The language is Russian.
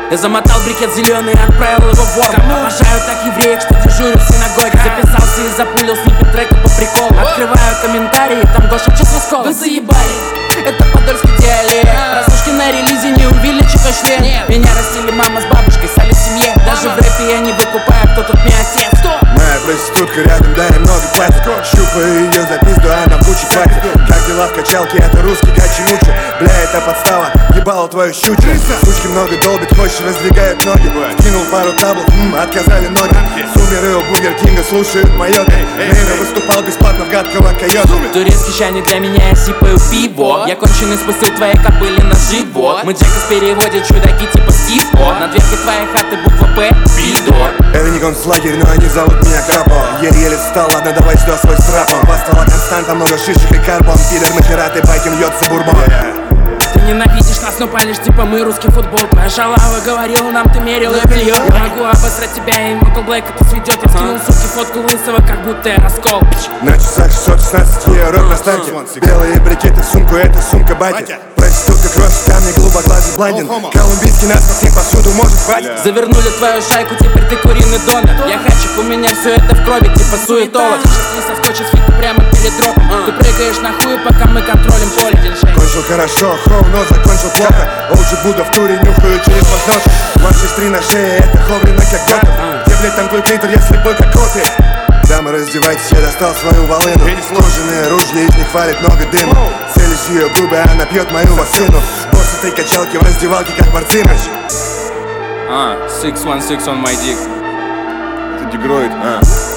Я замотал брикет зеленый и отправил его в ворк. Обожаю так евреев, что дежурю в синагоге. Записался и запулил сниппет трека по приколу. Открываю комментарии, там Гоша Чесвисков. Вы заебали, это подольский диалект. Прослушки на релизе не увеличит член. Меня растили мама с бабушкой, сали в семье. Даже в рэпе я не выкупаю, кто тут мне отец. Моя проститутка рядом, да и много платит. Щупаю ее за пизду, она в Гуччи хватит. Как дела в качалке, это русский гачи-мучи. Бля, это подстава, ебало твою щучу. Сучки много долбит, хочешь раздвигают ноги. Кинул пару таблов, отказали ноги. Сумеры у Бургер Кинга слушают майоты. Нейро выступал бесплатно в гадкого койота. Турецкий чайник для меня, я сипаю пиво. Я конченый спустил твоей кобыле на живот. Мы Джекос переводят чудаки типа Стив-О. На дверке твоей хаты буква П, Пидор. Это не концлагерь, но они зовут меня Крапо. Еле-еле встал, ладно, давай сюда свой страпон. По стола константа, много шишек и карбон. Пидор, нахера ты байкин льется бурбон. Ты ненавидишь нас, но палишь, типа мы русский футбол. Твоя шалава говорила нам, ты мерил и бьёт. Я могу обосрать тебя, и Мотл Блэк это сведет. Я скинул суки фотку лысого, как будто я раскол. На часах 616 евро на старте. Белые брикеты в сумку, это сумка батя. Проститутка, кровь, камни, голубоглазый блондин. Колумбийский нас всем повсюду может хватит. Завернули твою шайку, теперь ты куриный донор. Я хачик, у меня все это в крови, типа суетолог. Не соскочишь фиту прямо перед дропом. Ты прыгаешь на хуй, пока мы контролим поле. Кончил хорошо, хоу, но закончил плохо. Олджи Будда в туре, нюхаю через воздух. Младший 3 на шее, это ховрина как готов. Где, блядь, там твой клитор, я слепой как коты. Дамы, раздевайтесь, я достал свою волыну. Сложенные ружья, из них валит много дыма. Целюсь в ее губы, она пьет мою вакцину. Босс этой качалки в раздевалке, как Марцимыч. 616 on my dick. Это дегроид,